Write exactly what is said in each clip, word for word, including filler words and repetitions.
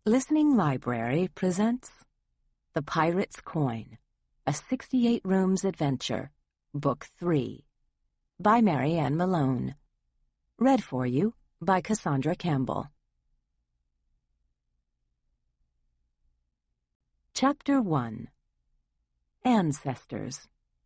Listening Library presents The Pirate's Coin, a sixty-eight rooms adventure, Book three, by Mary Ann Malone. Read for you by Cassandra Campbell. Chapter one. Ancestors.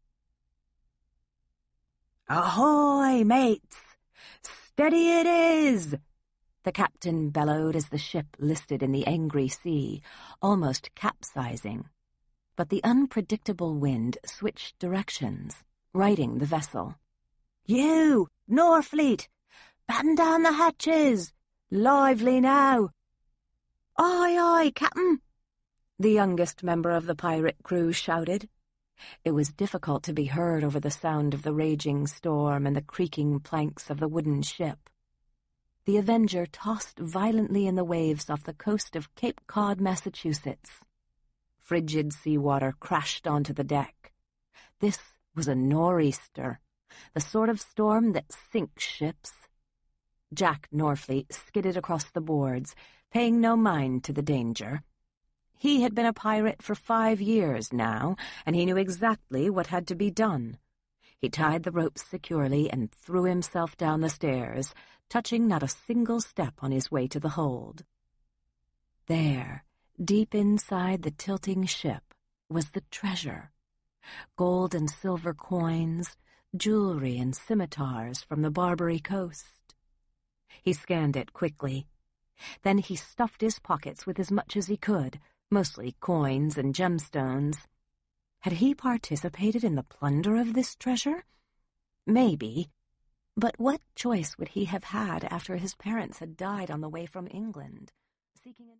"Ahoy, mates! Steady it is!" the captain bellowed as the ship listed in the angry sea, almost capsizing. But the unpredictable wind switched directions, righting the vessel. "You, Norfleet! Batten down the hatches! Lively now!" "Aye, aye, captain!" the youngest member of the pirate crew shouted. It was difficult to be heard over the sound of the raging storm and the creaking planks of the wooden ship. The Avenger tossed violently in the waves off the coast of Cape Cod, Massachusetts. Frigid seawater crashed onto the deck. This was a nor'easter, the sort of storm that sinks ships. Jack Norfleet skidded across the boards, paying no mind to the danger. He had been a pirate for five years now, and he knew exactly what had to be done. He tied the ropes securely and threw himself down the stairs, touching not a single step on his way to the hold. There, deep inside the tilting ship, was the treasure. Gold and silver coins, jewelry and scimitars from the Barbary coast. He scanned it quickly. Then he stuffed his pockets with as much as he could, mostly coins and gemstones. Had he participated in the plunder of this treasure? Maybe. But what choice would he have had after his parents had died on the way from England, seeking